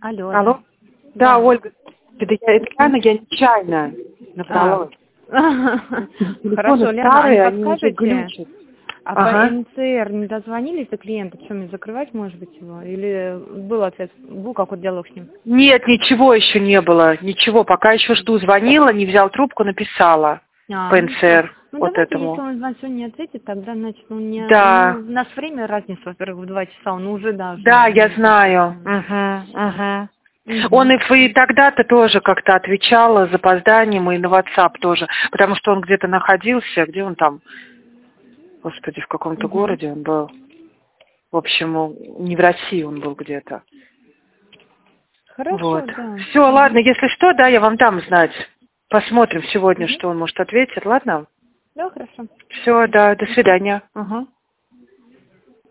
Алло. Алло? Да. Да, Ольга, это Лена, я нечаянно набрала. Хорошо, Лена, старые, а они не уже подскажете, глючат. а по НЦР не дозвонились до клиента? Что, мне закрывать, может быть, его? Или был ответ, был какой-то диалог с ним? Нет, ничего еще не было. Ничего, пока еще жду. Звонила, не взял трубку, написала по НЦР. Ну, вот давайте, этому. если он вам сегодня не ответит, тогда, значит, он не... Да. Ну, у нас время разница, во-первых, в 2 часа, он уже даже... Да, я знаю. Он и тогда-то тоже как-то отвечал с запозданием, и на WhatsApp тоже, потому что он где-то находился, где он там, господи, в каком-то городе он был. В общем, не в России он был где-то. Хорошо, вот. да. Все, ладно, если что, да, я вам дам знать. Посмотрим сегодня, что он может ответить, ладно? Да, хорошо. Все, да, до свидания.